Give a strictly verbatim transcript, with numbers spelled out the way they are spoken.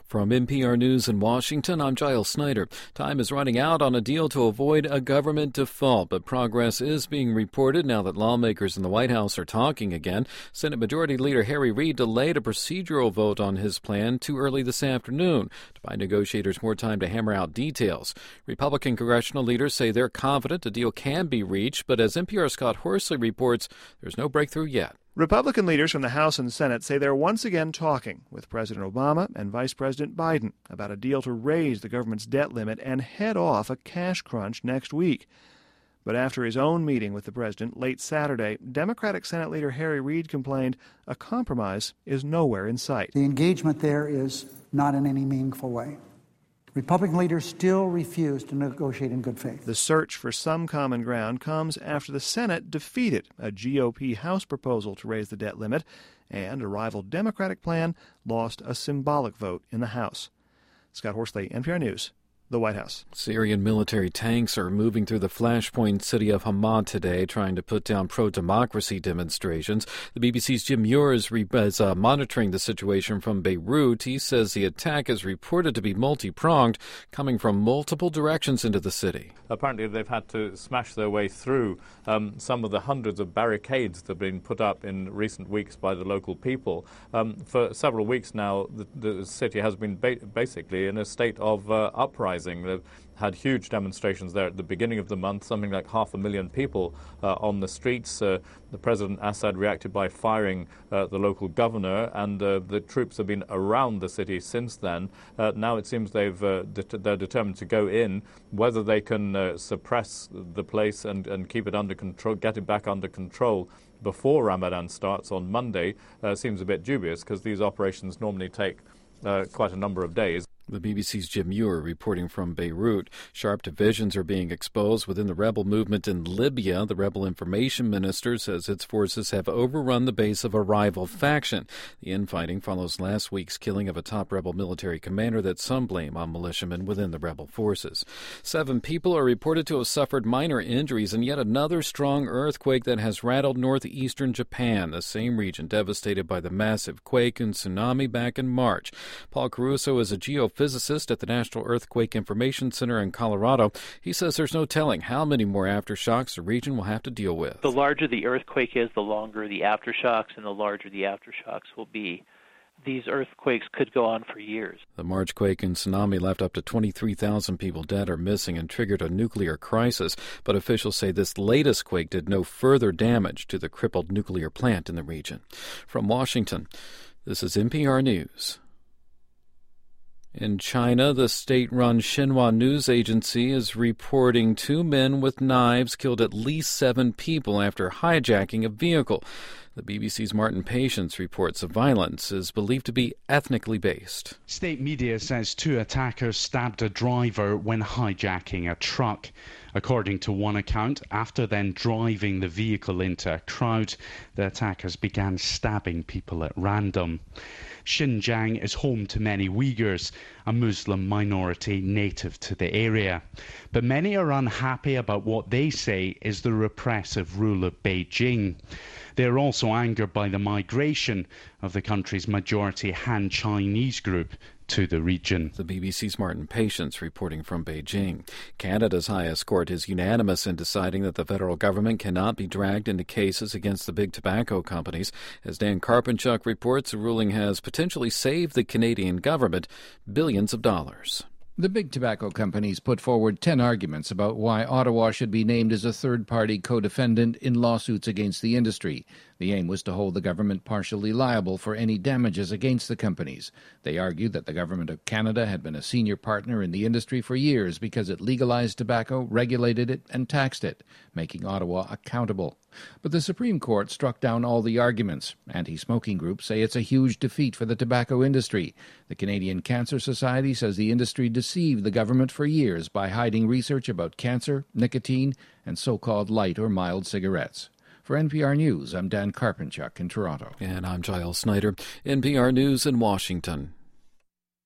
From N P R News in Washington, I'm Giles Snyder. Time is running out on a deal to avoid a government default, but progress is being reported now that lawmakers in the White House are talking again. Senate Majority Leader Harry Reid delayed a procedural vote on his plan too early this afternoon to buy negotiators more time to hammer out details. Republican congressional leaders say they're confident a deal can be reached, but as N P R's Scott Horsley reports, there's no breakthrough yet. Republican leaders from the House and Senate say they're once again talking with President Obama and Vice President Biden about a deal to raise the government's debt limit and head off a cash crunch next week. But after his own meeting with the president late Saturday, Democratic Senate Leader Harry Reid complained a compromise is nowhere in sight. The engagement there is not in any meaningful way. Republican leaders still refuse to negotiate in good faith. The search for some common ground comes after the Senate defeated a G O P House proposal to raise the debt limit, and a rival Democratic plan lost a symbolic vote in the House. Scott Horsley, N P R News, the White House. Syrian military tanks are moving through the flashpoint city of Hama today, trying to put down pro-democracy demonstrations. The B B C's Jim Muir is, re- is uh, monitoring the situation from Beirut. He says the attack is reported to be multi-pronged, coming from multiple directions into the city. Apparently they've had to smash their way through um, some of the hundreds of barricades that have been put up in recent weeks by the local people. Um, for several weeks now, the, the city has been ba- basically in a state of uh, uprising. They've had huge demonstrations there at the beginning of the month, something like half a million people uh, on the streets. Uh, the President Assad reacted by firing uh, the local governor, and uh, the troops have been around the city since then. Uh, now it seems they've uh, det- they're determined to go in. Whether they can uh, suppress the place and, and keep it under control, get it back under control before Ramadan starts on Monday uh, seems a bit dubious, because these operations normally take uh, quite a number of days. The B B C's Jim Muir reporting from Beirut. Sharp divisions are being exposed within the rebel movement in Libya. The rebel information minister says its forces have overrun the base of a rival faction. The infighting follows last week's killing of a top rebel military commander that some blame on militiamen within the rebel forces. Seven people are reported to have suffered minor injuries in yet another strong earthquake that has rattled northeastern Japan, the same region devastated by the massive quake and tsunami back in March. Paul Caruso is a geophysicist physicist at the National Earthquake Information Center in Colorado. He says there's no telling how many more aftershocks the region will have to deal with. The larger the earthquake is, the longer the aftershocks, and the larger the aftershocks will be. These earthquakes could go on for years. The March quake and tsunami left up to twenty-three thousand people dead or missing and triggered a nuclear crisis. But officials say this latest quake did no further damage to the crippled nuclear plant in the region. From Washington, this is N P R News. In China, the state-run Xinhua news agency is reporting two men with knives killed at least seven people after hijacking a vehicle. The B B C's Martin Patience reports the violence is believed to be ethnically based. State media says two attackers stabbed a driver when hijacking a truck. According to one account, after then driving the vehicle into a crowd, the attackers began stabbing people at random. Xinjiang is home to many Uyghurs, a Muslim minority native to the area. But many are unhappy about what they say is the repressive rule of Beijing. They are also angered by the migration of the country's majority Han Chinese group to the region. The B B C's Martin Patience reporting from Beijing. Canada's highest court is unanimous in deciding that the federal government cannot be dragged into cases against the big tobacco companies. As Dan Karpenchuk reports, the ruling has potentially saved the Canadian government billions of dollars. The big tobacco companies put forward ten arguments about why Ottawa should be named as a third-party co-defendant in lawsuits against the industry. The aim was to hold the government partially liable for any damages against the companies. They argued that the Government of Canada had been a senior partner in the industry for years because it legalized tobacco, regulated it, and taxed it, making Ottawa accountable. But the Supreme Court struck down all the arguments. Anti-smoking groups say it's a huge defeat for the tobacco industry. The Canadian Cancer Society says the industry deceived the government for years by hiding research about cancer, nicotine, and so-called light or mild cigarettes. For N P R News, I'm Dan Karpenchuk in Toronto. And I'm Giles Snyder, N P R News in Washington.